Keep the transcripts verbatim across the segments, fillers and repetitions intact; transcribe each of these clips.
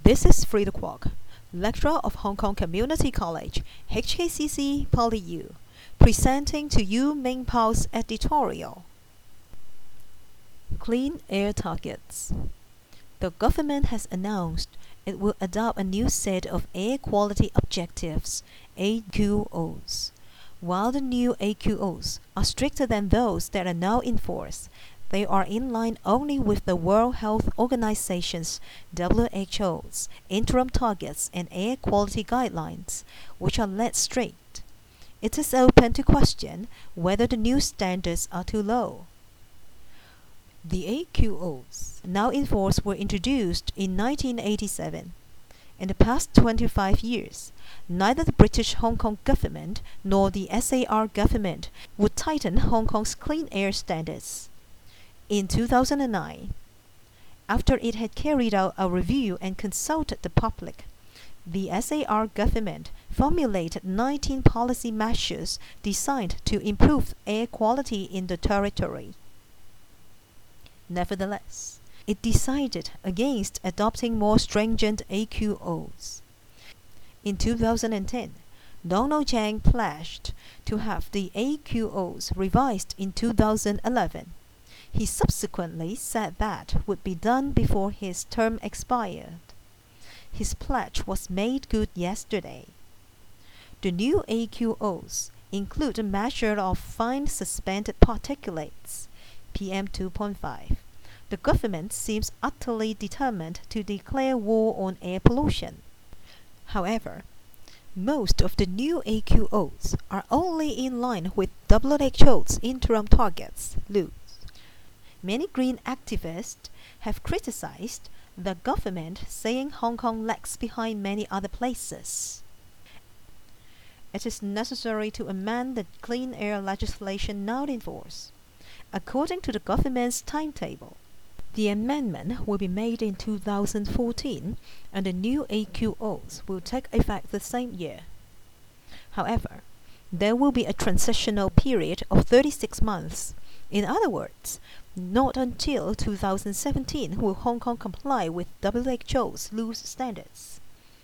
This is Frida Kwok, lecturer of Hong Kong Community College, H K C C PolyU, presenting to you Ming Pao's editorial. Clean air targets. The government has announced it will adopt a new set of air quality objectives, A Q Os. While the new A Q Os are stricter than those that are now in force, they are in line only with the World Health Organization's W H O's interim targets and air quality guidelines, which are less strict. It is open to question whether the new standards are too low. The A Q Os now in force were introduced in nineteen eighty-seven. In the past twenty-five years, neither the British Hong Kong government nor the S A R government would tighten Hong Kong's clean air standards. In two thousand nine, after it had carried out a review and consulted the public, the S A R government formulated nineteen policy measures designed to improve air quality in the territory. Nevertheless, it decided against adopting more stringent A Q Os. In two thousand ten, Donald Tsang pledged to have the A Q Os revised in two thousand eleven. He subsequently said that would be done before his term expired. His pledge was made good yesterday. The new A Q Os include a measure of fine suspended particulates, P M two point five. The government seems utterly determined to declare war on air pollution. However, most of the new A Q Os are only in line with W H O's interim targets, L U. Many green activists have criticized the government, saying Hong Kong lags behind many other places. It is necessary to amend the clean air legislation now in force. According to the government's timetable, the amendment will be made in two thousand fourteen and the new A Q Os will take effect the same year. However, there will be a transitional period of thirty-six months. In other words, not until two thousand seventeen will Hong Kong comply with W H O's loose standards.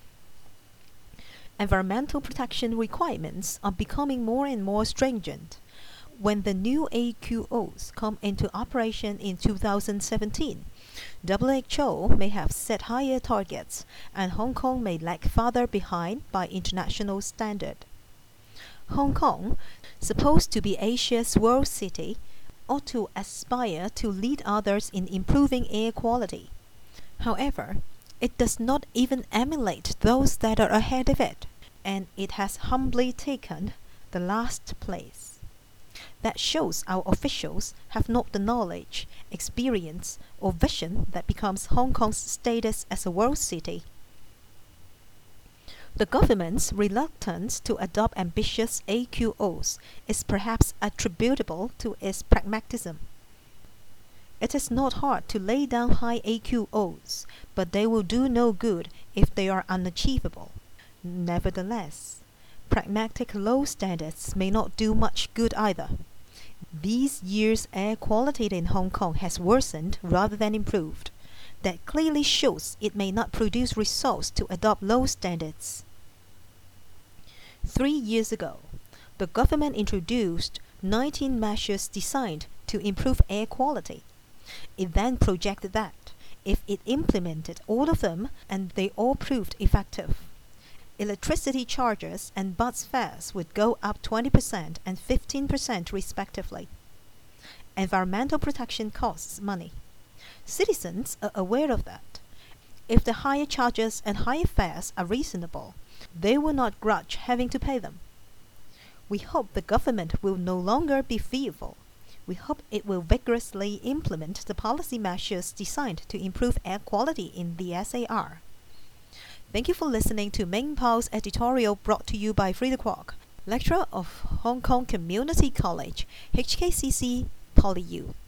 Environmental protection requirements are becoming more and more stringent. When the new A Q Os come into operation in two thousand seventeen, W H O may have set higher targets, and Hong Kong may lag farther behind by international standard. Hong Kong, supposed to be Asia's world city, ought to aspire to lead others in improving air quality. However, it does not even emulate those that are ahead of it, and it has humbly taken the last place. That shows our officials have not the knowledge, experience, or vision that becomes Hong Kong's status as a world city. The government's reluctance to adopt ambitious A Q Os is perhaps attributable to its pragmatism. It is not hard to lay down high A Q Os, but they will do no good if they are unachievable. Nevertheless, pragmatic low standards may not do much good either. These years' air quality in Hong Kong has worsened rather than improved. That clearly shows it may not produce results to adopt low standards. Three years ago, the government introduced nineteen measures designed to improve air quality. It then projected that, if it implemented all of them and they all proved effective, electricity charges and bus fares would go up twenty percent and fifteen percent respectively. Environmental protection costs money. Citizens are aware of that. If the higher charges and higher fares are reasonable, they will not grudge having to pay them. We hope the government will no longer be fearful. We hope it will vigorously implement the policy measures designed to improve air quality in the S A R. Thank you for listening to Ming Pao's editorial, brought to you by Frida Kwok, lecturer of Hong Kong Community College, H K C C PolyU.